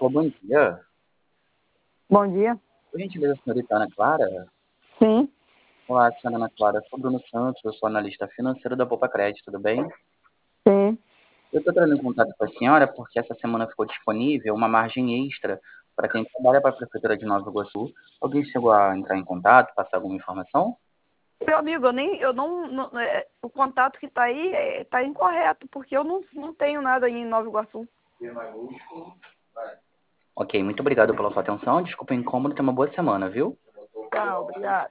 Bom dia. Bom dia. Por gentileza, senhorita Ana Clara? Sim, Olá, senhora Ana Clara. Sou Bruno Santos, eu sou analista financeiro da Poupa Crédito, tudo bem? sim. Eu estou entrando em contato com a senhora porque essa semana ficou disponível uma margem extra para quem trabalha para a Prefeitura de Nova Iguaçu. Alguém chegou a entrar em contato, passar alguma informação? Meu amigo, o contato que está aí está incorreto, porque eu não tenho nada aí em Nova Iguaçu. Ok, muito obrigado pela sua atenção. Desculpa o incômodo, tenha uma boa semana, viu? Tá, obrigado.